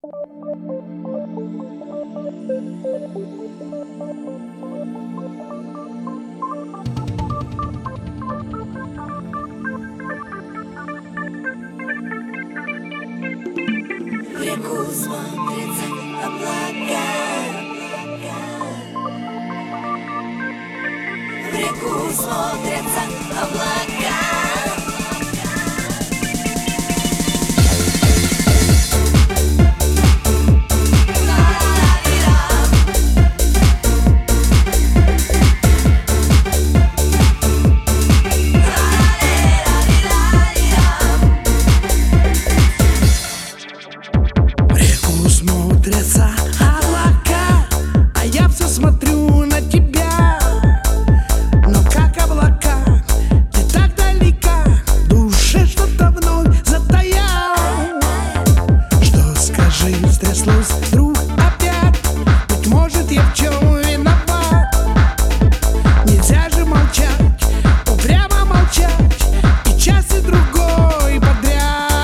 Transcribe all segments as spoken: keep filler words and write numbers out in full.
В реку смотрятся облака, в реку смотрятся облака. Смотрятся облака, а я все смотрю на тебя. Но как облака, ты так далека, в душе что-то вновь затаял. Что, скажи, стряслось вдруг опять? Быть может, я в чем виноват? Нельзя же молчать, упрямо молчать, и час и другой подряд.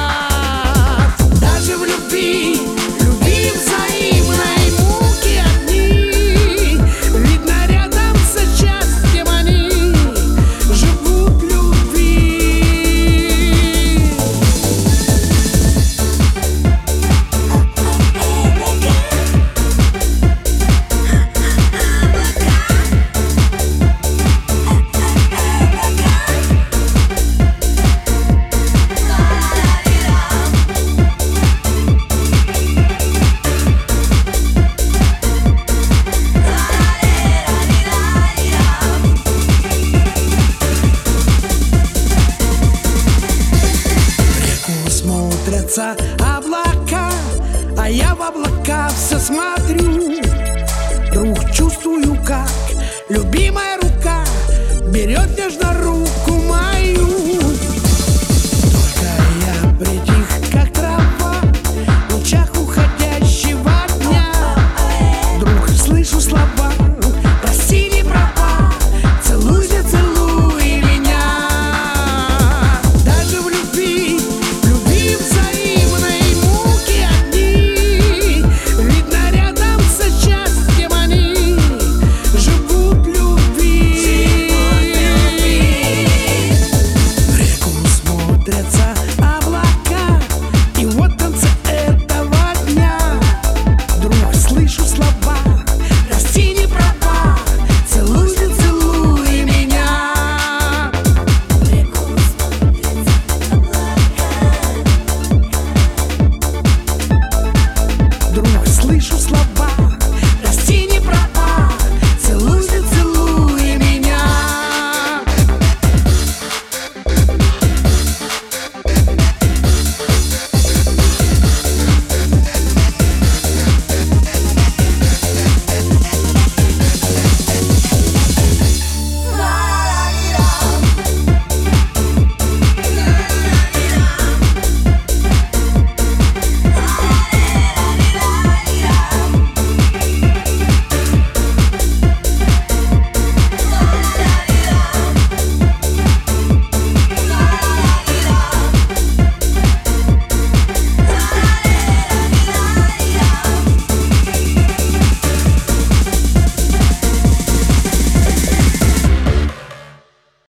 Даже в любви смотрятся облака, а я в облака все смотрю. Вдруг чувствую, как любимая рука берет нежно руку